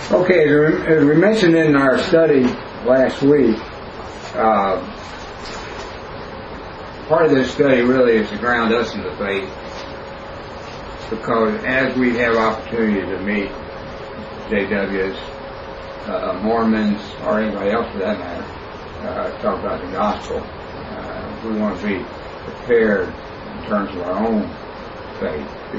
Okay, as we mentioned in our study last week, part of this study really is to ground us in the faith, because as we have opportunity to meet JWs, Mormons, or anybody else for that matter, talk about the gospel, we want to be prepared in terms of our own faith, be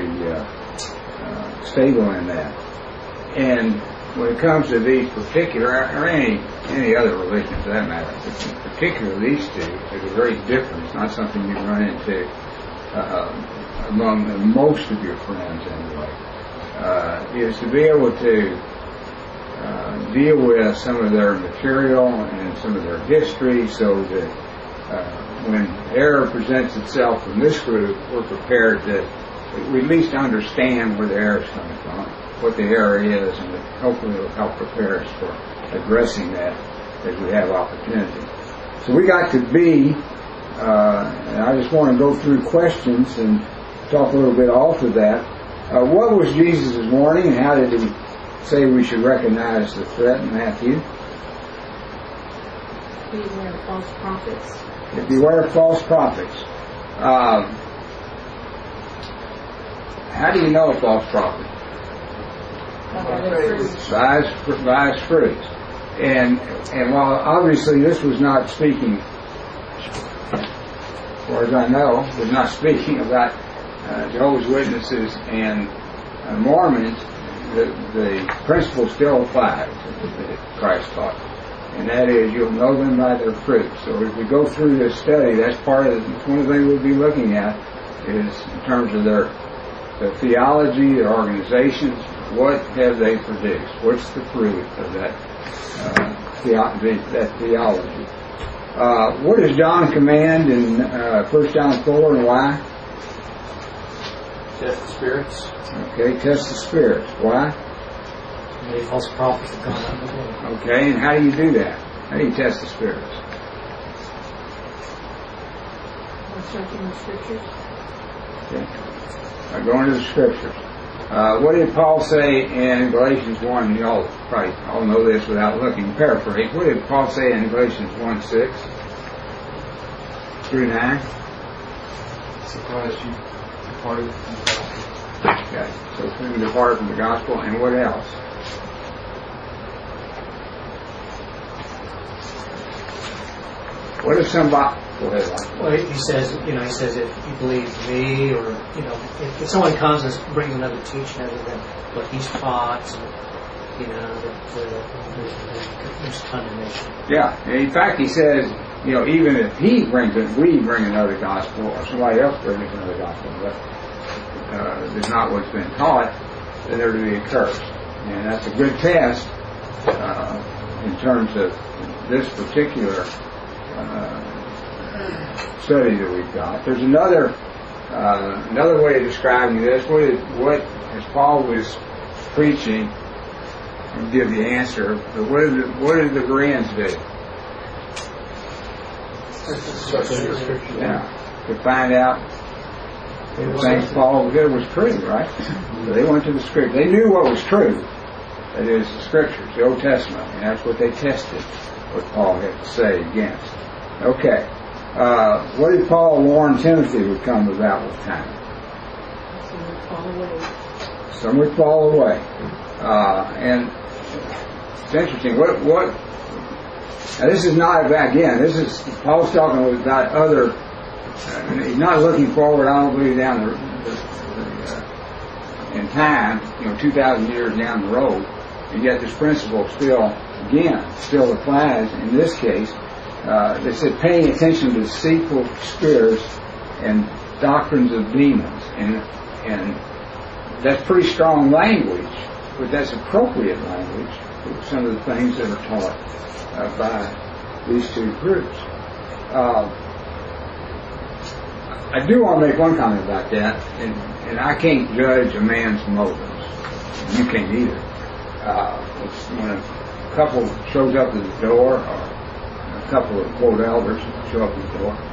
stable in that. And when it comes to these particular, or any other religion for that matter, in particular these two, they're very different. It's not something you run into among most of your friends anyway. Is to be able to deal with some of their material and some of their history, so that when error presents itself from this group, we're prepared to we at least understand where the error is coming from, what the error is, and hopefully it will help prepare us for addressing that as we have opportunity. So we got to be, and I just want to go through questions and talk a little bit off of that. What was Jesus' warning, and how did he say we should recognize the threat in Matthew? Beware of false prophets. Beware of false prophets. How do you know a false prophet? By his fruits. And while obviously this was not speaking, as far as I know, was not speaking about Jehovah's Witnesses and Mormons, the principle still applies that Christ taught. And that is, you'll know them by their fruits. So as we go through this study, that's one of the things we'll be looking at, is in terms of their theology, their organizations, what have they produced? What's the fruit of that theology? What does John command in 1 John 4, and why? Test the spirits. Okay, test the spirits. Why? Many false prophets have gone out before. Okay, and how do you do that? How do you test the spirits? By searching the scriptures. Okay. By going to the scriptures. What did Paul say in Galatians 1? You all probably all know this without looking. Paraphrase. What did Paul say in Galatians 1:6 through 9? Surprised you departed from the gospel. Okay. So we departed from the gospel, and what else? What if somebody? Go ahead, Mike. Well, he says if you believe me, or if someone comes and brings another teaching other than what he's taught, there's condemnation. Yeah. In fact, he says, even if he brings it, we bring another gospel, or somebody else brings another gospel, but is not what's been taught, then there to be a curse. And that's a good test in terms of this particular study that we've got. There's another way of describing this. What as Paul was preaching, I'll give the answer, but what did the Bereans do? Yeah, to find out the things Paul did was true, right? So they went to the scripture. They knew what was true. That is the scriptures, the Old Testament, and that's what they tested, what Paul had to say against. Okay. What did Paul warn Timothy would come about with time? Some would fall away. Some would fall away. And it's interesting. Now this is not about, again, Paul's talking about other, he's not looking forward, I don't believe, down in time, 2,000 years down the road, and yet this principle still applies in this case. They said paying attention to deceitful spirits and doctrines of demons, and that's pretty strong language, but that's appropriate language for some of the things that are taught by these two groups. I do want to make one comment about that, and I can't judge a man's motives. You can't either. When a couple shows up at the door, or a couple of quote elders show up at the door,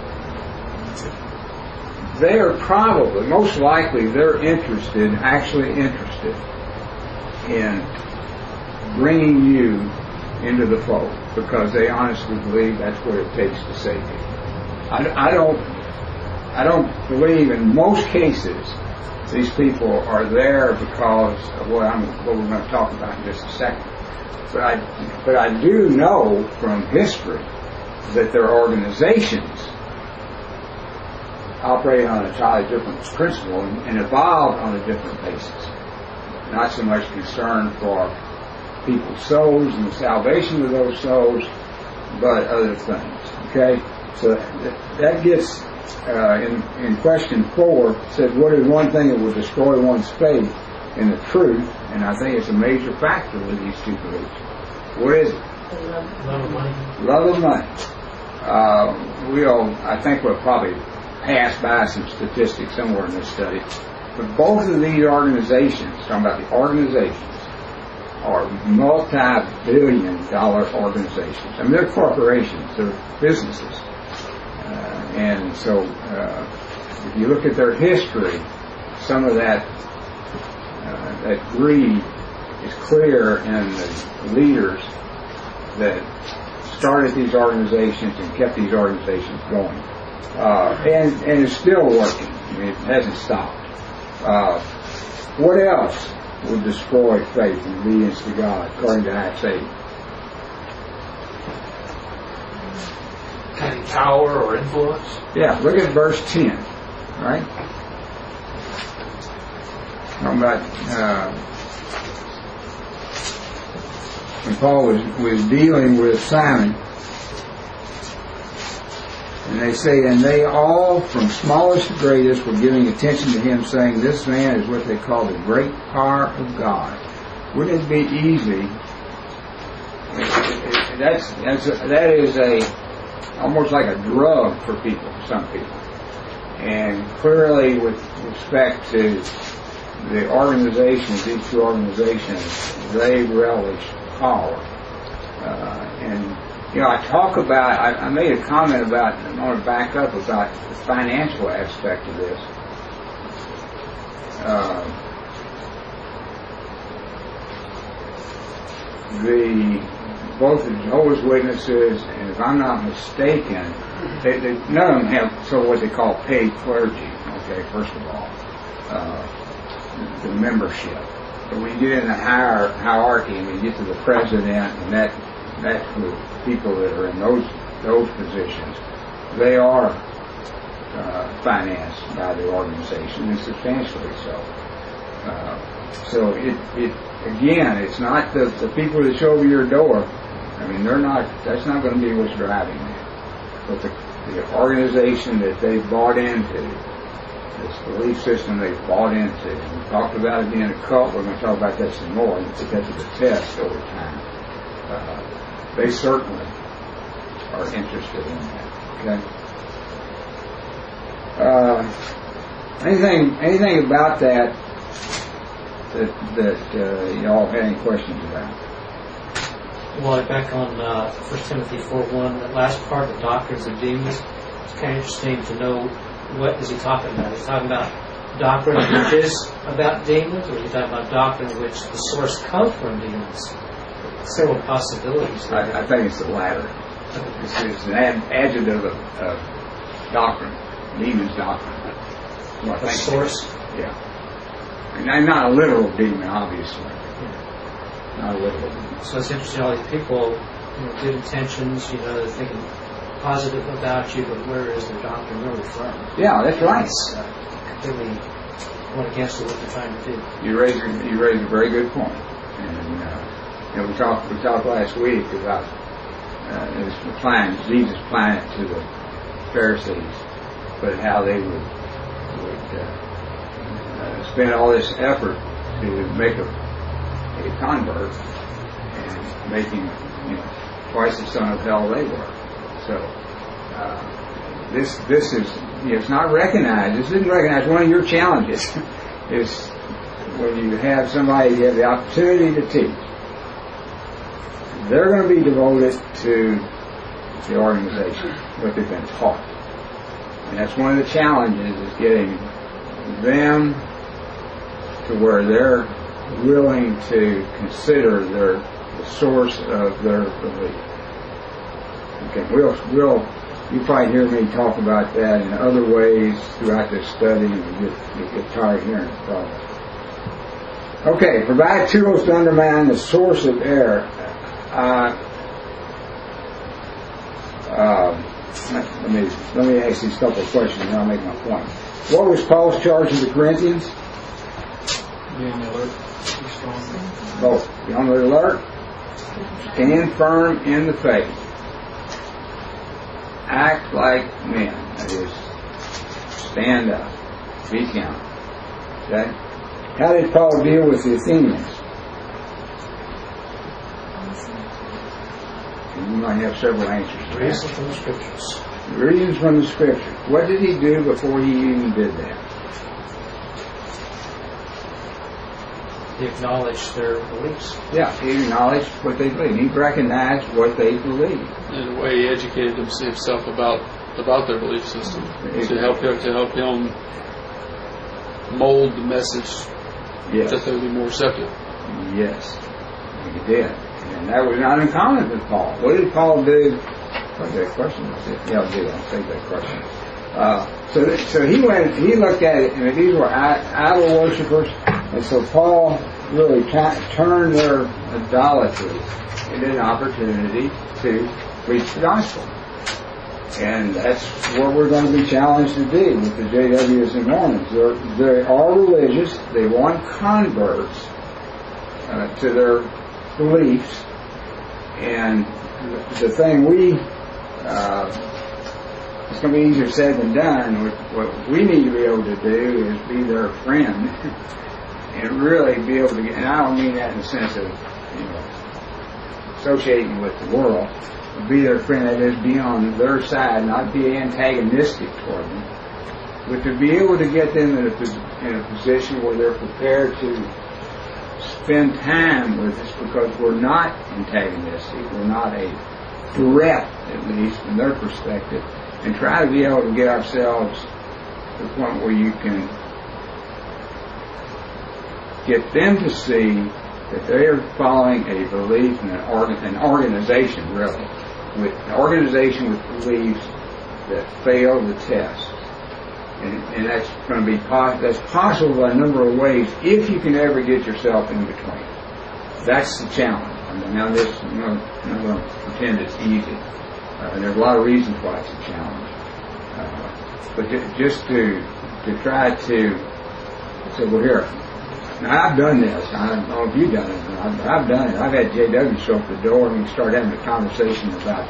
they are probably, most likely, they're actually interested in bringing you into the fold because they honestly believe that's what it takes to save you. I don't believe in most cases these people are there because of what we're going to talk about in just a second. But I do know from history that their organizations operate on a entirely different principle and evolved on a different basis. Not so much concern for people's souls and the salvation of those souls, but other things. Okay? So that gets in question 4, said, what is one thing that will destroy one's faith in the truth? And I think it's a major factor with these two beliefs. What is it? Love of money. Love of money. I think we'll probably pass by some statistics somewhere in this study. But both of these organizations, talking about the organizations, are multi-billion-dollar organizations. I mean, they're corporations, they're businesses. And so, if you look at their history, some of that greed is clear in the leaders that started these organizations and kept these organizations going. And it's still working. I mean, it hasn't stopped. What else would destroy faith and obedience to God, according to Acts 8? Any power or influence? Yeah, look at verse 10, right? Talking about when Paul was dealing with Simon, and they say, and they all, from smallest to greatest, were giving attention to him, saying, this man is what they call the great power of God. Wouldn't it be easy? That is almost like a drug for people, some people. And clearly, with respect to the organizations, these two organizations, they relish power. And I talk about, I made a comment about, I want to back up about the financial aspect of this. Both the Jehovah's Witnesses, and if I'm not mistaken, none of them have what they call paid clergy, okay, first of all, the membership. But when you get in the hierarchy and you get to the president, and that's the people that are in those positions, they are financed by the organization, and substantially so. So again, it's not the people that show over your door. I mean, that's not going to be what's driving it. But the organization that they've bought into, this belief system they've bought into, and we talked about it being a cult, we're going to talk about that some more, and put that to the test over time. They certainly are interested in that. Okay? Anything about that y'all have any questions about? Well, back on 1 Timothy 4:1, that last part, the doctrines of demons, it's kind of interesting to know what is he talking about. Is he talking about doctrine which is about demons, or is he talking about doctrine which the source comes from demons? Several possibilities there. I think it's the latter. It's an adjective of doctrine, demons doctrine. The source? Yeah. And not a literal demon, obviously. Not a literal demon. So it's interesting, all these people, good intentions, they're thinking positive about you, but where is their doctrine really from? Yeah, that's right. It's completely going against what they're trying to do. You raise a very good point. And we talked last week about Jesus applying it to the Pharisees, but how they would spend all this effort to make a convert and making twice the son of hell they were. So this is it's not recognized. This isn't recognized. One of your challenges is when you have somebody you have the opportunity to teach. They're going to be devoted to the organization, what they've been taught. And that's one of the challenges, is getting them to where they're willing to consider their the source of their belief. Okay, you probably hear me talk about that in other ways throughout this study, and you get tired of hearing it probably. Okay, provide tools to undermine the source of error. Let me ask these couple of questions and I'll make my point. What was Paul's charge to the Corinthians? Being alert, be strong. Both. Be on the alert. Stand firm in the faith. Act like men. That is, stand up. Be counted. Okay? How did Paul deal with the Athenians? You might have several answers to that. Reasons from the Scriptures. Reasons from the Scriptures. What did he do before he even did that? He acknowledged their beliefs. Yeah, he acknowledged what they believe. He recognized what they believe. In a way, he educated himself about their belief system to help him mold the message Yes. that they would be more receptive. Yes, he did. And that was not uncommon with Paul. What did Paul do? What's that question? Yeah, I'll do that. I'll take that question. So he went, he looked at it, and these were idol worshippers, and so Paul really turned their idolatry into an opportunity to preach the gospel. And that's what we're going to be challenged to do with the JWs and Mormons. They are religious. They want converts to their beliefs. And the thing it's going to be easier said than done. What we need to be able to do is be their friend and really be able to get, and I don't mean that in the sense of, associating with the world, but be their friend, that is, be on their side, not be antagonistic toward them, but to be able to get them in a position where they're prepared to spend time with us, because we're not antagonistic, we're not a threat, at least from their perspective, and try to be able to get ourselves to the point where you can get them to see that they are following a belief in an organization, really, with an organization with beliefs that fail the test. And that's going to be that's possible by a number of ways if you can ever get yourself in between. That's the challenge. I mean, now this, I'm not going to pretend it's easy. And there's a lot of reasons why it's a challenge. But just to try to say, well, here, now I've done this. I don't know if you've done it, but I've done it. I've had JW show up at the door and we start having a conversation about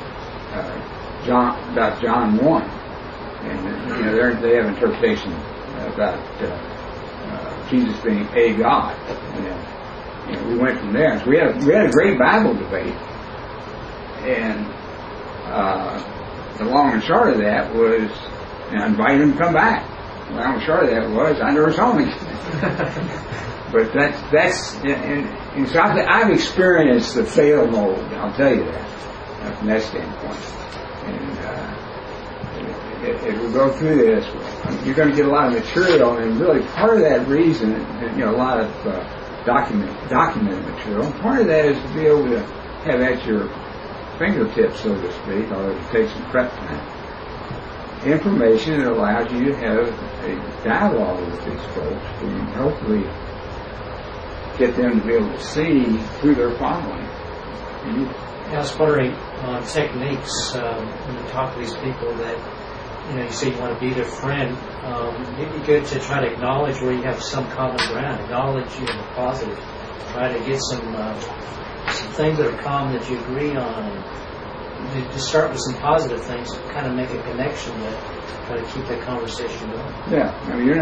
John 1. And they have interpretation about Jesus being a God. And we went from there. So we had a great Bible debate, and the long and short of that was, I invited him to come back. The long and short of that was, I never saw him. But that's and so I've experienced the fail mode. I'll tell you that from that standpoint. And as we go through this, you're going to get a lot of material, and really part of that reason, a lot of documented material. And part of that is to be able to have at your fingertips, so to speak, although it takes some prep time, information that allows you to have a dialogue with these folks, where you hopefully get them to be able to see who they're following. I was wondering on techniques when you talk to these people that, you say you want to be their friend. It'd be good to try to acknowledge where you have some common ground, acknowledge the positive, try to get some things that are common that you agree on, and to start with some positive things, kind of make a connection that try to keep that conversation going. Yeah, I mean,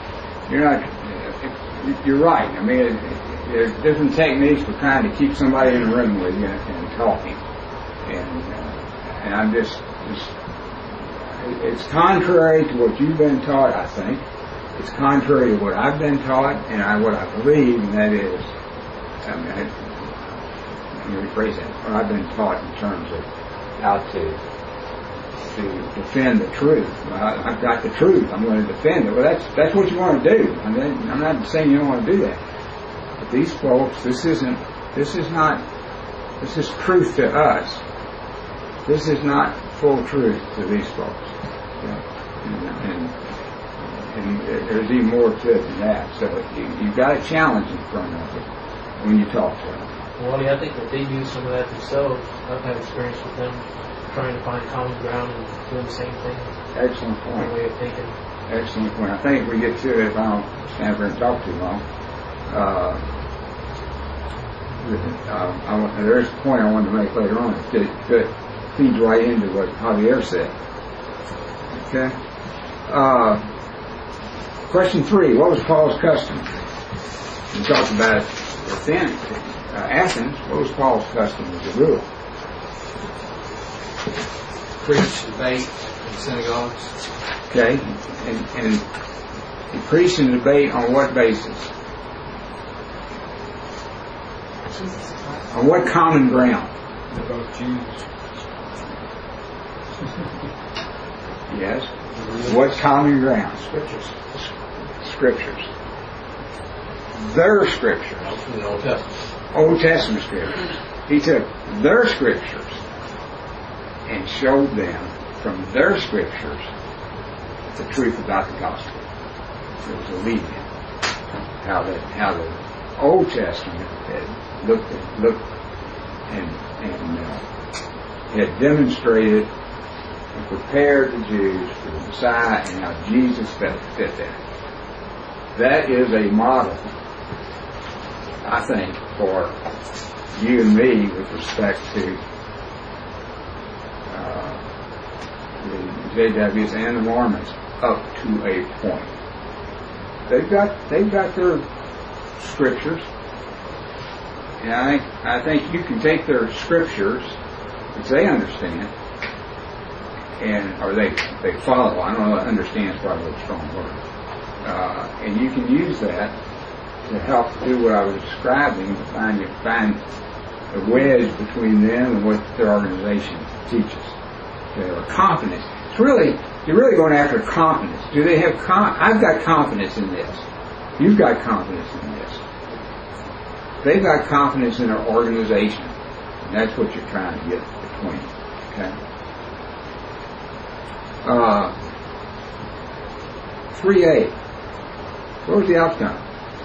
you're right. I mean, there's different techniques for trying to keep somebody in a room with you and talking, and I'm just it's contrary to what you've been taught, I think. It's contrary to what I've been taught and what I believe, and that is, let me rephrase that, what I've been taught in terms of how to defend the truth. Well, I've got the truth. I'm going to defend it. Well, that's what you want to do. I'm not saying you don't want to do that. But these folks, this is not This is truth to us. This is not full truth to these folks. Okay? And there's even more to it than that. So you've got a challenge in front of you when you talk to them. Well, yeah, I think that they use some of that themselves. I've had experience with them trying to find common ground and doing the same thing. Excellent Their point. way of thinking. Excellent point. I think if we get to it, if I don't stand there and talk too long, there's a point I wanted to make later on that feeds right into what Javier said. Okay? Question 3. What was Paul's custom? We talked about Athens. What was Paul's custom as a rule? Preach, debate in synagogues. Okay? And he preached and debate on what basis? On what common ground? They're both Jews. Yes. What common ground? Scriptures. Scriptures. Their scriptures. From the Old Testament. Old Testament scriptures. He took their scriptures and showed them from their scriptures the truth about the gospel. It was a lead-in. How the Old Testament had looked and had demonstrated and prepared the Jews for the Messiah and how Jesus fit that. That is a model, I think, for you and me with respect to the JWs and the Mormons up to a point. They've got their scriptures, and I think you can take their scriptures, which they understand, or they follow. I don't know. Understand is probably a strong word, and you can use that to help do what I was describing, to find a wedge between them and what their organization teaches. Okay, or confidence. You're really going after confidence. Do they have I've got confidence in this. You've got confidence in this. They've got confidence in their organization. And that's what you're trying to get between. Okay? 3A. What was the outcome?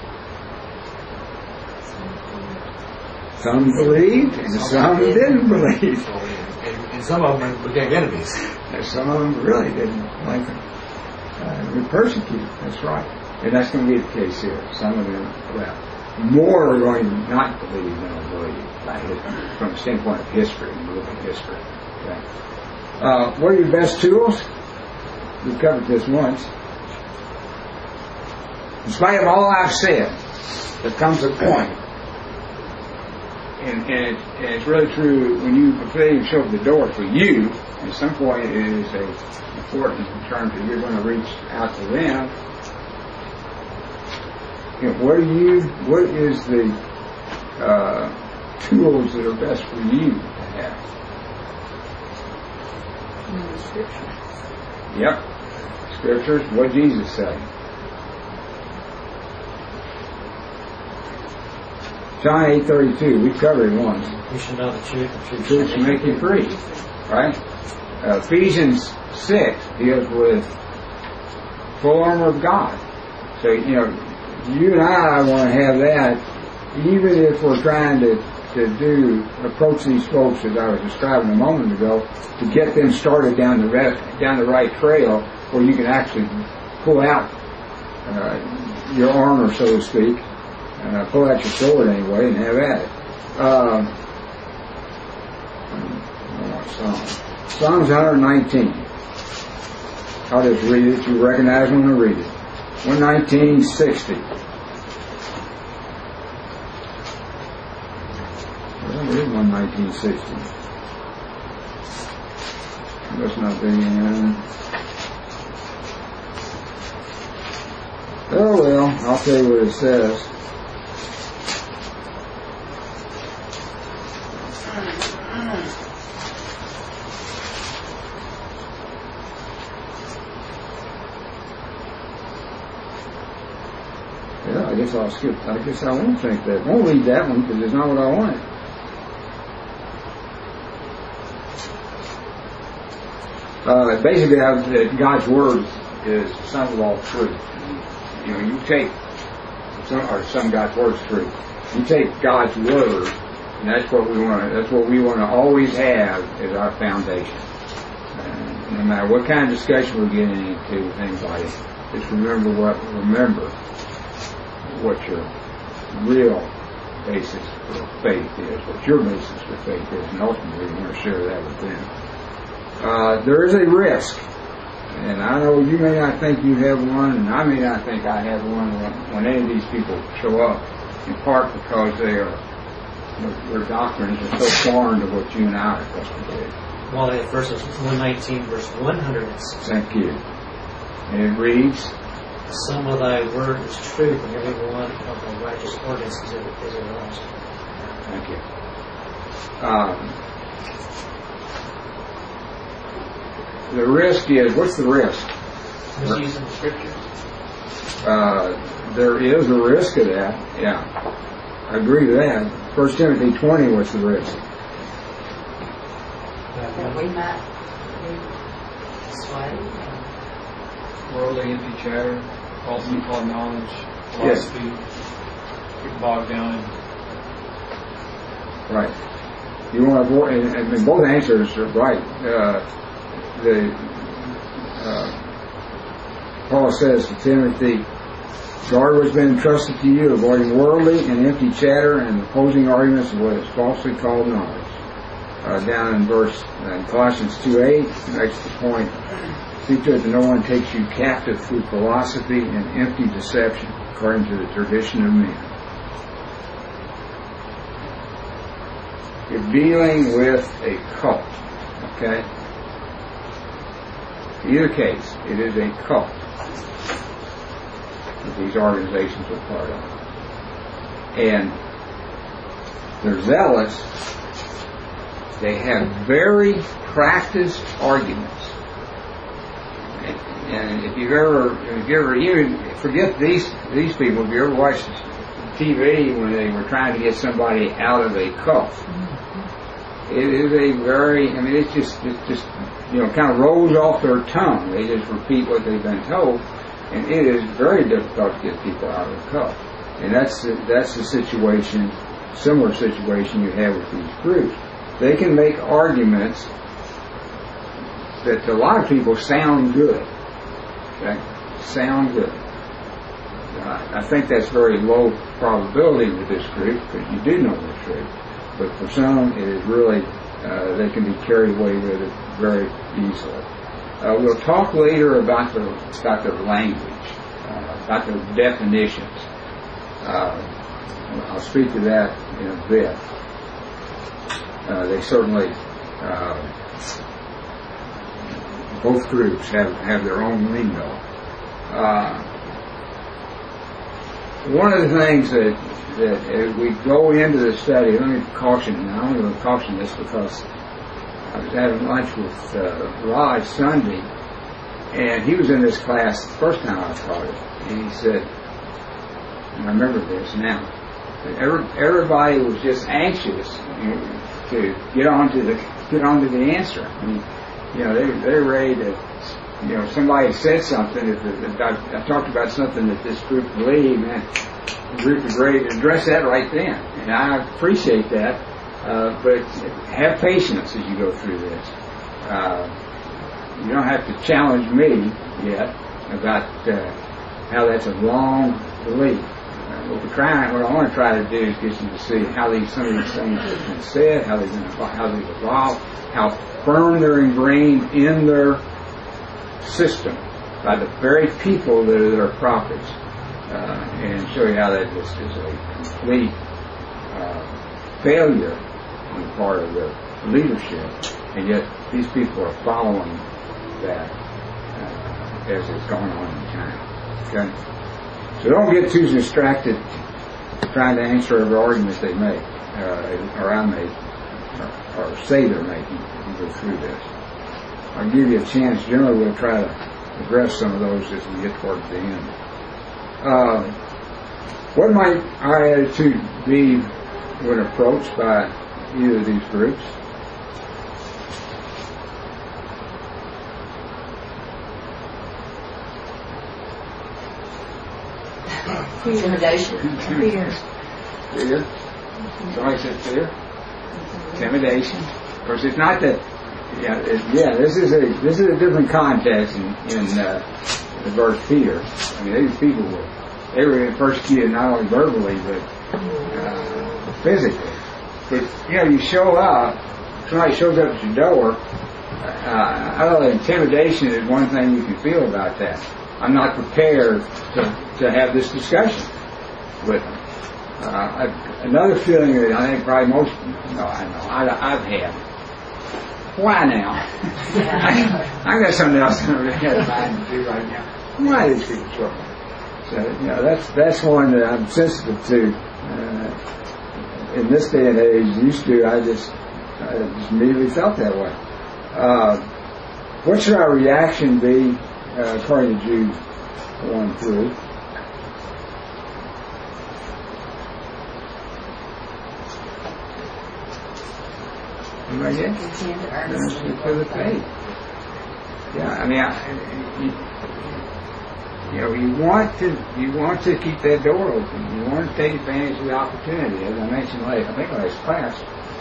Some believed and some didn't believe. And some of them became enemies. And some of them really didn't like them. We persecute. That's right. And that's going to be the case here. Some of them, more are going to not believe than will believe from the standpoint of history and moving history. Okay. What are your best tools? We've covered this once. In spite of all I've said, there comes a point, and it's really true when you show the door for you. At some point, it is important in terms of you're going to reach out to them. What is the tools that are best for you to have? The scriptures. Yep. Scriptures. What did Jesus say? John 8:32. We've covered it once. You should know the truth. The Truth shall make you free. Right? Ephesians 6 deals with full armor of God. So, you and I want to have that, even if we're trying to approach these folks, as I was describing a moment ago, to get them started down the right trail where you can actually pull out your armor, so to speak, pull out your sword anyway, and have at it. Psalms 119. I'll just read it. You recognize when I read it. 119:60. Well, it is 119:60. Must not be. Oh well, I'll tell you what it says. Yeah, I guess I'll skip. I guess I won't think that. Won't read that one because it's not what I wanted. Basically, that God's Word is the sum of all truth. You know, you take some God's Word is truth. You take God's Word, and that's what we want. That's what we want to always have as our foundation. No matter what kind of discussion we're getting into, things like it, just remember what your real basis for faith is, what your basis for faith is, and ultimately you want to share that with them. There is a risk, and I know you may not think you have one, and I may not think I have one when any of these people show up, in part because their doctrines are so foreign to what you and I are accustomed to. Well, at verses 119, verse 106. Thank you. And it reads, "Some of thy word is truth, and every one of thy righteous ordinances is everlasting." Thank you. The risk is, what's the risk? Misusing the scripture. There is a risk of that, yeah. I agree with that. 1 Timothy 20, what's the risk? That we might be swayed. Worldly, empty chatter, falsely called knowledge, philosophy, get bogged down in. Right. You want to avoid, and both answers are right. Paul says to Timothy, guard what's been entrusted to you, avoiding worldly and empty chatter and opposing arguments of what is falsely called knowledge. Down in Colossians 2:8, makes the point, see to it that no one takes you captive through philosophy and empty deception, according to the tradition of men. You're dealing with a cult, okay? In either case, it is a cult that these organizations are part of. And they're zealous. They have very practiced arguments. And if you ever even forget these people, if you ever watched TV when they were trying to get somebody out of a cult, it is a very, it's just kind of rolls off their tongue. They just repeat what they've been told, and it is very difficult to get people out of the cult. And that's the situation, similar situation you have with these groups. They can make arguments that to a lot of people sound good. Okay? Sound good. I think that's very low probability with this group because you do know the truth. But for some, it is really, they can be carried away with it very easily. We'll talk later about their language, about their definitions. I'll speak to that in a bit. They certainly, both groups have their own lingo. One of the things that as we go into the study, let me caution, and I'm going to caution this because I was having lunch with Raj Sunday, and he was in this class the first time I taught it, and he said, and I remember this now, that everybody was just anxious to get on to the answer. I mean, they're ready to, somebody said something. If I talked about something that this group believed, man, the group is ready to address that right then. And I appreciate that, but have patience as you go through this. You don't have to challenge me yet about how that's a wrong belief. What I want to try to do is get you to see how some of these things have been said, how they've evolved, how firm they're ingrained in their system by the very people that are their prophets, and show you how that just is a complete failure on the part of the leadership, and yet these people are following that as it's going on in time. Okay? So don't get too distracted trying to answer every argument they make, or I make, or say they're making as we go through this. I'll give you a chance. Generally, we'll try to address some of those as we get towards the end. What might our attitude be when approached by either of these groups? Intimidation. Fear. Fear. Somebody said fear. Intimidation. Of course, it's not that. This is a different context in the verse fear. I mean, these people were persecuted not only verbally but physically. But you show up. Somebody shows up at your door. Intimidation is one thing you can feel about that. I'm not prepared to have this discussion with them. Another feeling that I think probably most, I've had. Why now? I got something else in my mind to do right now. Why are these people trouble? So, that's one that I'm sensitive to. In this day and age, used to, I just immediately felt that way. What should our reaction be, according to Jude 1:3? Anybody get? Earnestly for the faith. Yeah, I mean, you want to keep that door open. You want to take advantage of the opportunity, as I mentioned last class.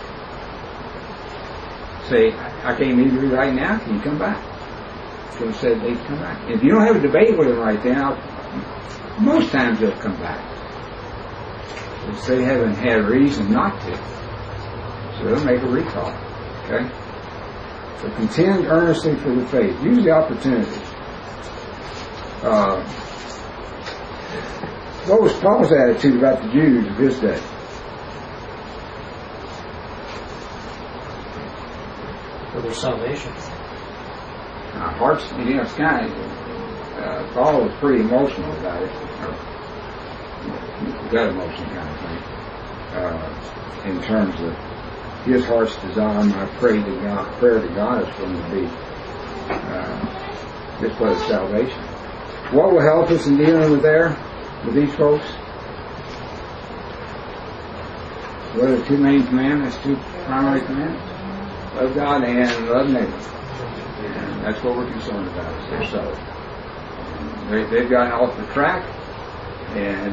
Say, I can't meet you right now. Can you come back? Can say they come back. If you don't have a debate with them right now, most times they'll come back. If they haven't had a reason not to. So they'll make a recall. Okay? So contend earnestly for the faith. Use the opportunity. What was Paul's attitude about the Jews of his day? For their salvation. Hearts, it's kind of, Paul was pretty emotional about it. Got emotional kind of thing. In terms of his heart's desire, my prayer to God is for him to be this for his salvation. What will help us in dealing with these folks? What are the two main commandments, two primary commandments? Love God and love neighbor. And that's what we're concerned about, is their soul. They've gotten off the track, and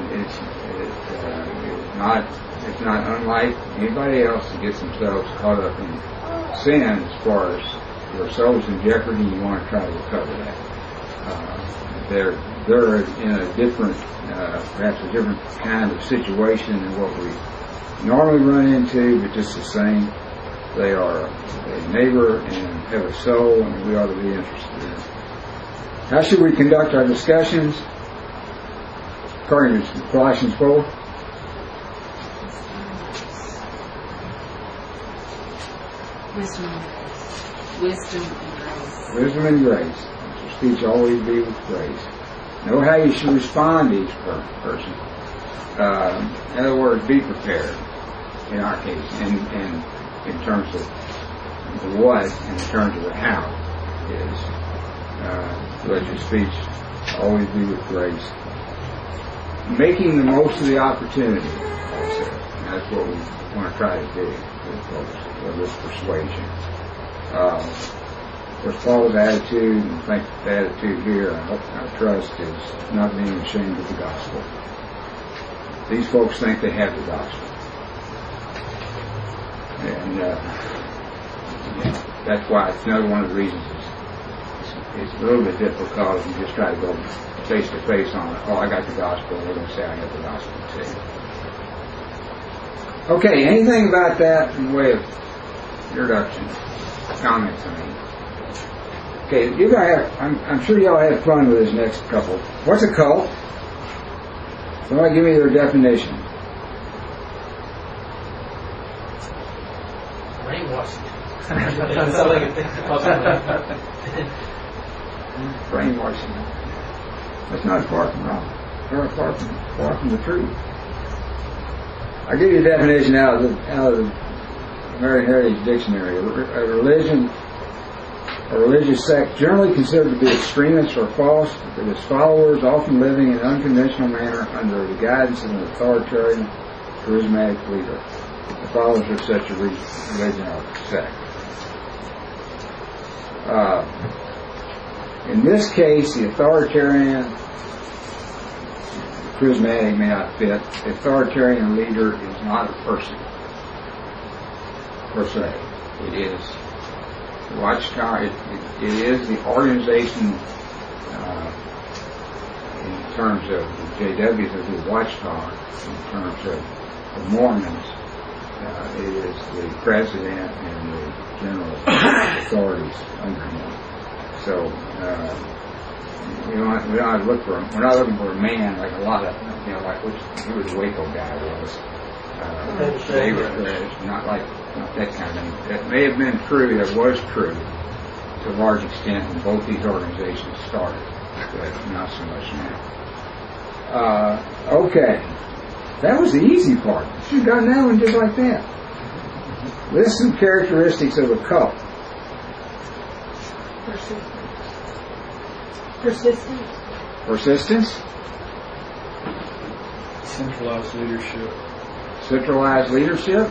it's not unlike anybody else that gets themselves caught up in sin as far as their soul's in jeopardy. You want to try to recover that. They're in a different, perhaps a different kind of situation than what we normally run into, but just the same. They are a neighbor and have a soul, and we ought to be interested in it. How should we conduct our discussions? According to Colossians 4. Wisdom and grace. Wisdom and grace. Your speech always be with grace. Know how you should respond to each person. In other words, be prepared. In our case, and in terms of the what, and in terms of the how, is let your speech always be with grace. Making the most of the opportunity, also. That's what we want to try to do with folks, with this persuasion. Of course, Paul's attitude, and I think the attitude here, I trust, is not being ashamed of the gospel. These folks think they have the gospel. And that's why it's another one of the reasons it's a little bit difficult if you just try to go face to face on it. Oh, I got the gospel. They're going to say I got the gospel too. Okay, anything about that in the way of introduction, comments? Okay, you're gonna have. I'm sure y'all had fun with this next couple. What's a cult? Somebody give me their definition. Brainwashing. Brainwashing. That's not far from wrong. Very far from the truth. I'll give you a definition out of the American Heritage Dictionary. A religious sect generally considered to be extremist or false, with its followers often living in an unconventional manner under the guidance of an authoritarian, charismatic leader. The followers of such a religion or sect. In this case, the authoritarian charismatic may not fit. Authoritarian leader is not a person, per se. It is the Watchtower. It is the organization in terms of the JWs of the Watchtower. In terms of the Mormons, it is the president and the general authorities under him. So we don't have to look for him. We're not looking for a man like a lot of, like who the Waco guy was. David, not that kind of thing. That may have been true. That was true to a large extent when both these organizations started, but not so much now. Okay, that was the easy part. You got that one just like that. List some characteristics of a cult. Persistence. Centralized leadership. Centralized leadership.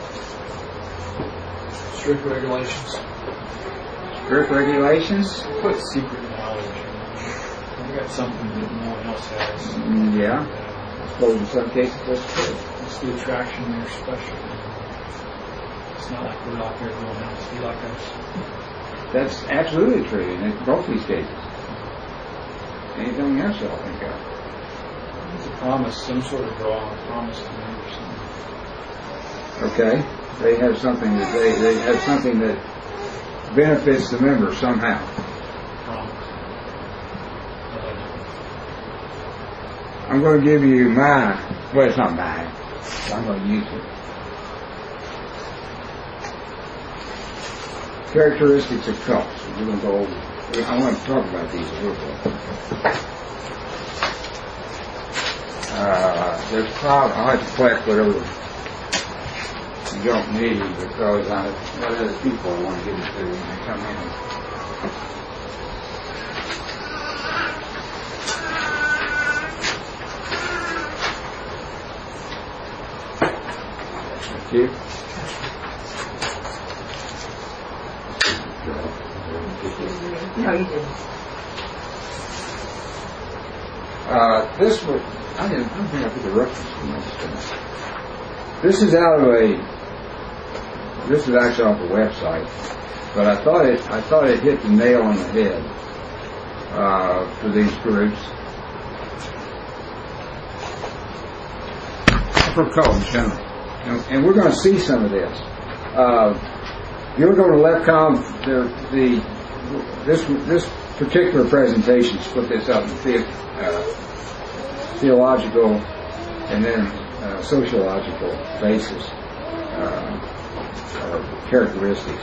Strict regulations. Strict regulations. Put secret knowledge. We got something that no one else has. Yeah. I suppose in some cases that's true. It's the attraction they're special. It's not like we're like everyone else. Be like us. That's absolutely true in both these cases. Anything else y'all think of? It's a promise, some sort of draw, a promise to me or something. Okay. They have something that they have something that benefits the member somehow. Promise. I'm going to give you well, it's not mine. I'm going to use it. Characteristics of cults. We're going to go over. I want to talk about these a little bit. There's probably, I'll have to collect whatever you don't need because what other people I want to give it to when they come in. Thank you. No, you didn't. This was, I don't think I put the reference in this. This is this is actually off the website, but I thought it hit the nail on the head for these groups. For cult in general. And we're going to see some of this. You're going to LEFCOM, this particular presentation, split this up in theological and then sociological basis or characteristics.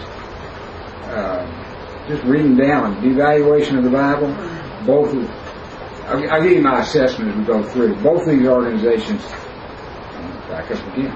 Just reading down, the evaluation of the Bible, I'll give you my assessment as we go through. Both of these organizations, back up again.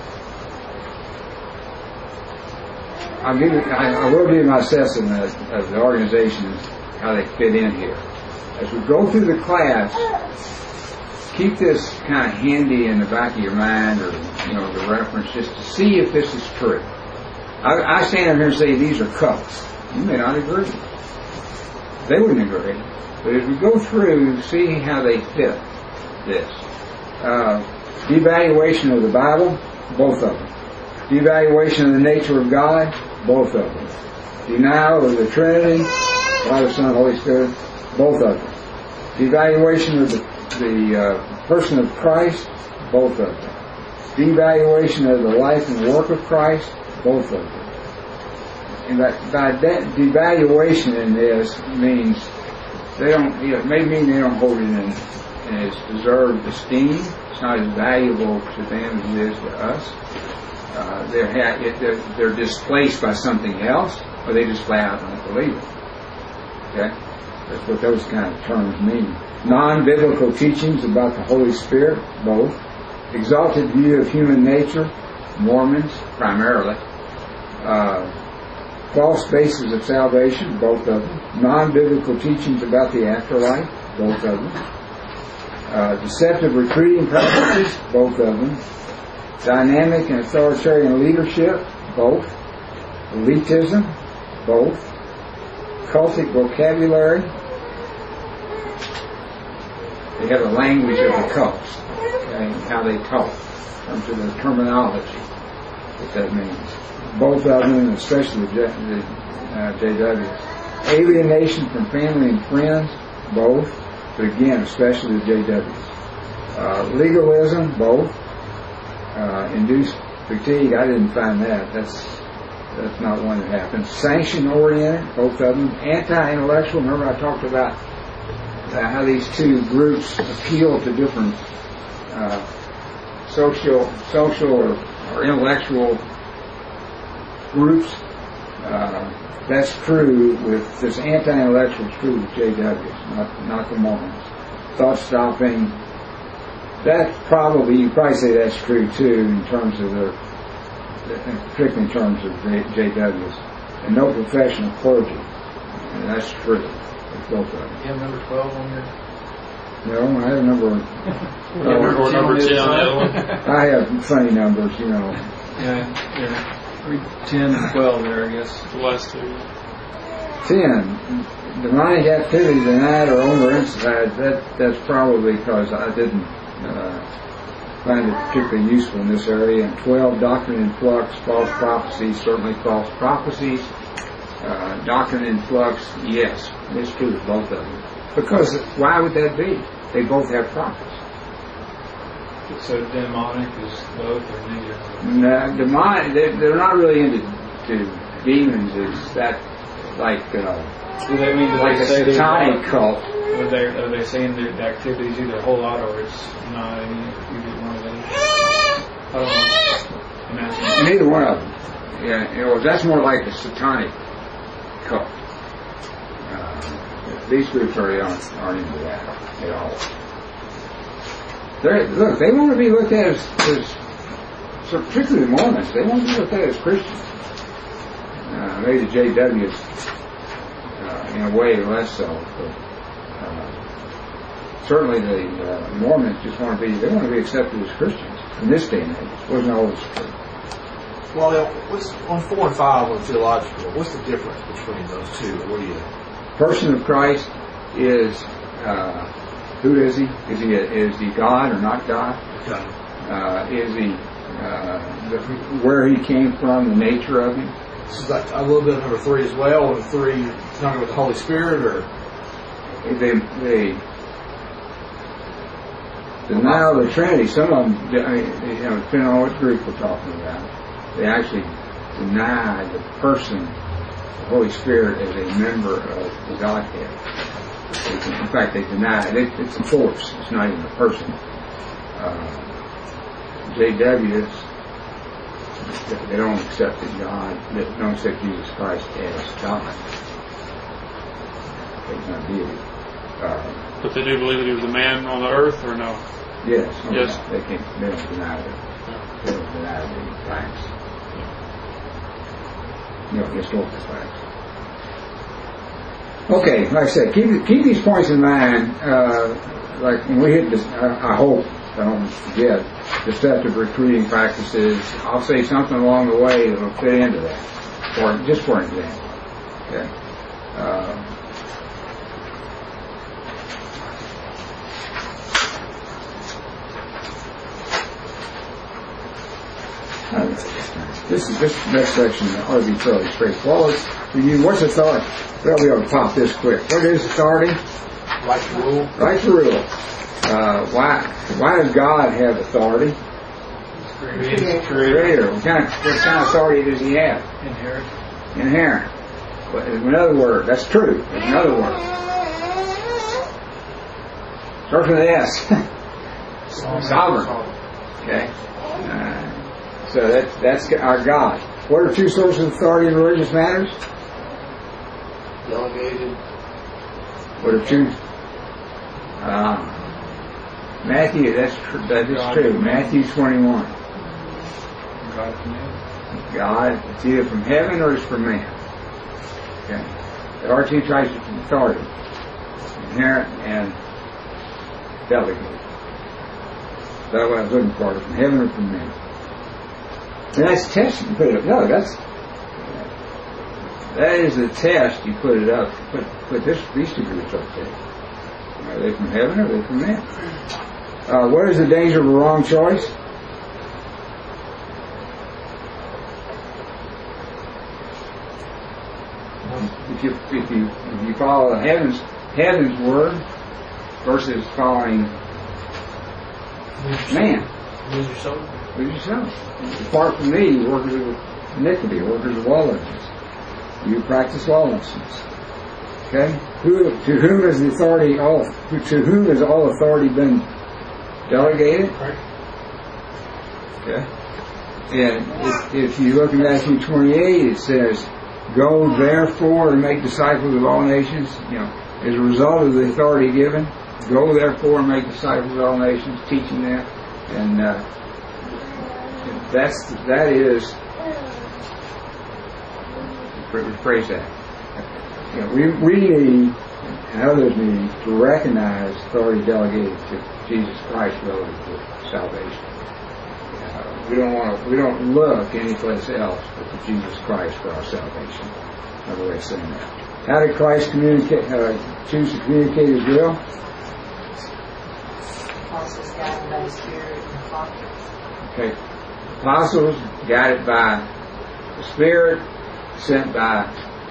I will give you my assessment of the organizations, how they fit in here. As we go through the class, keep this kind of handy in the back of your mind, or the reference, just to see if this is true. I stand up here and say these are cults. You may not agree. They wouldn't agree. But as we go through, see how they fit this. The evaluation of the Bible, both of them. The evaluation of the nature of God, both of them. Denial of the Trinity, Father, Son, Holy Spirit, both of them. The evaluation of the person of Christ, both of them. The evaluation of the life and work of Christ, both of them. And by that devaluation in this means they don't. It may mean they don't hold it in its deserved esteem. It's not as valuable to them as it is to us. They're displaced by something else, or they just flat out don't believe it. Okay, that's what those kind of terms mean. Non-biblical teachings about the Holy Spirit, both. Exalted view of human nature, Mormons primarily. False basis of salvation, both of them. Non-biblical teachings about the afterlife, both of them. Deceptive recruiting practices, both of them. Dynamic and authoritarian leadership, both. Elitism, both. Cultic vocabulary. They have a language of the cults, okay, and how they talk, in terms of the terminology, what that means. Both of them, especially the JWs. Alienation from family and friends, both, but again, especially the JWs. Legalism, both. Induced fatigue, I didn't find that. That's not one that happens. Sanction-oriented, both of them. Anti-intellectual, remember I talked about how these two groups appeal to different social or intellectual groups. That's true with this anti-intellectual is true with JWs, not the Mormons. Thought stopping. That probably you probably say that's true too in terms of particularly in terms of JWs, and no professional clergy, and that's true with both of them. You have number 12 on your... No, I have number. Or number 10 on the other one. I have funny numbers, you know. Yeah, read 10 and 12 there, I guess. The last two. 10, demonic activity denied or overemphasized. That's probably because I didn't find it particularly useful in this area. And 12, doctrine in flux, false prophecies, certainly false prophecies. Doctrine in flux, yes, it's true with both of them. Because why would that be? They both have prophets. So demonic is both or neither? No, demonic, they're not really into demons. Is that like a satanic cult? Are they saying that the activity is either a whole lot or it's not any? You get one of those? I don't know. I'm asking. Neither one of them. Yeah, that's more like a satanic cult. These groups aren't into that at all. Look, they want to be looked at as so particularly the Mormons, they want to be looked at as Christians. Maybe the JWs, in a way, less so. But certainly the Mormons just want to be accepted as Christians in this day and age. It wasn't always true. Well, what's on 4 and 5 on theological? What's the difference between those two? What do you? Person of Christ is who is he? Is he God or not God? Okay. Is he where he came from, the nature of him? This is like a little bit of number 3 as well. And 3 talking about the Holy Spirit, or They denial of the Trinity. Some of them, depending on what group we're talking about, they actually deny the person, the Holy Spirit, as a member of the Godhead. In fact, they deny it. It's a force. It's not even a person. JWs, they don't accept that God, they don't accept Jesus Christ as God. He's not deity. But they do believe that he was a man on the earth, or no? Yes. Yes. They don't deny it. They don't deny the facts. Historical facts. Okay, like I said, keep these points in mind. Like when we hit this, I hope I don't forget deceptive recruiting practices. I'll say something along the way that will fit into that, for an example. Okay. This next section ought to be fairly straightforward for you. What's authority? Well, we ought to pop this quick. What is authority? right to rule? Right to rule. Why does God have authority? Creator. What kind of authority does he have? Inherent. In other words, that's true. In other words, starts with an S. Sovereign. Okay. So that's our God. What are 2 sources of authority in religious matters? Delegated. What are 2? Matthew, that is true. Matthew 21. God, it's either from heaven or it's from man. Okay. There are 2 types of authority: inherent and delegated. That's what I was looking for: from heaven or from man. And that's test. You put it up. No, that is the test. You put it up. Put these 2 groups up there. Are they from heaven or are they from men? What is the danger of a wrong choice? If you follow heaven's word versus following man. Lose your soul. Lose yourself. Apart from me, you workers of iniquity, workers of lawlessness. You practice lawlessness. Okay? To whom has the authority to whom has all authority been delegated? Okay. And if you look in Matthew 28, it says, "Go therefore and make disciples of all nations." As a result of the authority given, go therefore and make disciples of all nations, teaching them, and that is. Rephrase that. We need, and others need, to recognize authority delegated to Jesus Christ relative to salvation. We don't look anyplace else but to Jesus Christ for our salvation. Another way of saying that. How did Christ choose to communicate His will? Apostles guided by the Spirit and prophets. Okay. Apostles guided by the Spirit, sent by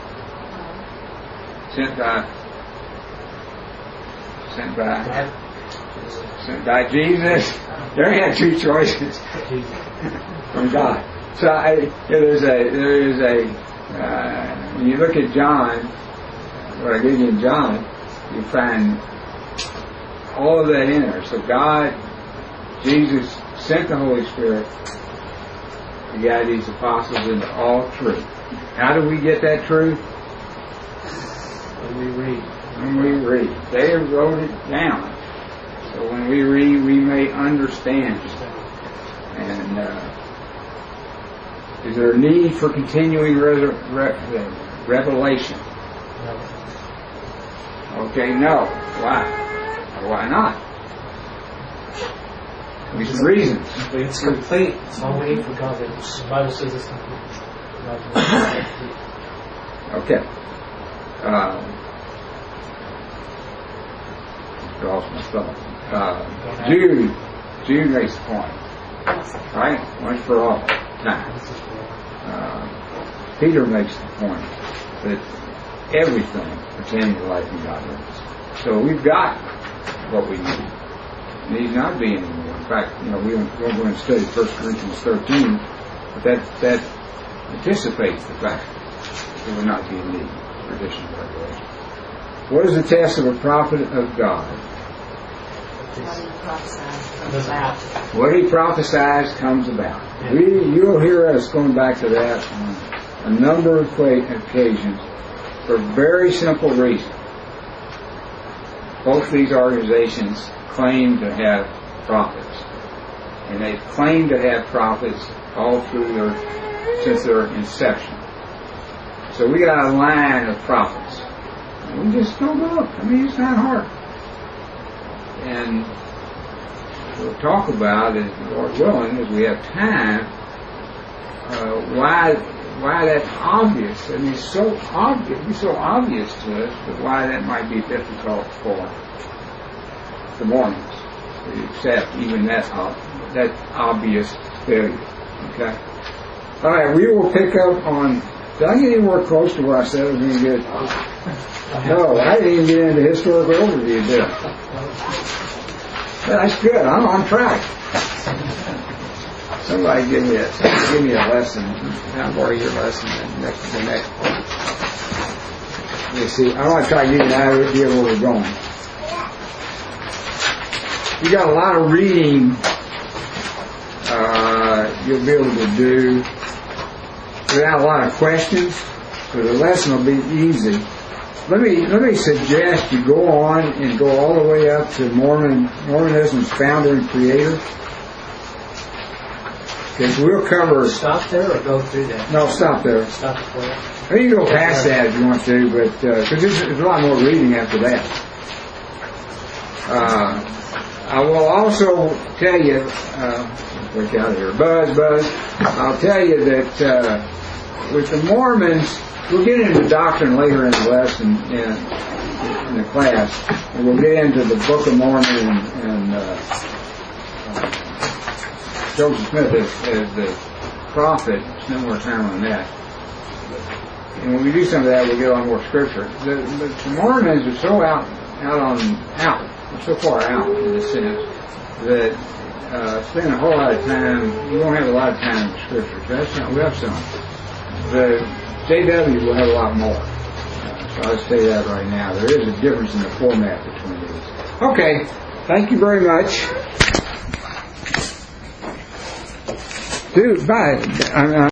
Jesus. They only had two choices from God. So when you look at John, what I gave you in John, you find all of that in there. So Jesus sent the Holy Spirit to guide these apostles into all truth. How do we get that truth? When we read. When we read. They wrote it down. So when we read, we may understand. And is there a need for continuing revelation? No. Okay, no. Why? Why not? There's some reasons. It's complete. It's all we need for God. The Bible says it's complete. Okay. Lost my thought. Jude makes a point. Right? Once for all time. Peter makes the point that everything pertaining to life and godliness. So we've got what we need. It needs not be anymore. In fact, we won't go and study 1 Corinthians 13, but that anticipates the fact that there will not be a need for additional revelation. What is the test of a prophet of God? What he prophesies comes about. You'll hear us going back to that on a number of occasions for a very simple reason. Both these organizations claim to have prophets. And they've claimed to have prophets all through since their inception. So we got a line of prophets. And we just don't look. It's not hard. And we'll talk about it, Lord willing, as we have time, why that's obvious. It's so obvious. It's so obvious to us, but why that might be difficult for the Mormons to accept even that obvious failure. Okay. All right. We will pick up on. Did I get any more close to what I said I was going to get? No, I didn't even get into historical overview, did I? That's good. I'm on track. Somebody give me a lesson. I'll borrow your lesson the next one. Let me see. I want to try to give you an idea where we're going. You got a lot of reading you'll be able to do without a lot of questions, so the lesson will be easy. Let me suggest you go on and go all the way up to Mormonism's founder and creator. Because we'll cover. Stop there or go through that? No, stop there. Stop there. Or you can go past that if you want to, but because there's a lot more reading after that. I will also tell you, break out of here, Buzz. I'll tell you that with the Mormons, we'll get into doctrine later in the lesson, in the class, and we'll get into the Book of Mormon and Joseph Smith as the prophet. Spend more time on that. And when we do some of that, we'll get on more scripture. The Mormons are so so far out in a sense that spend a whole lot of time. You won't have a lot of time in scripture. We have some. The JW will have a lot more. So I'll say that right now. There is a difference in the format between these. Okay. Thank you very much. Dude, bye.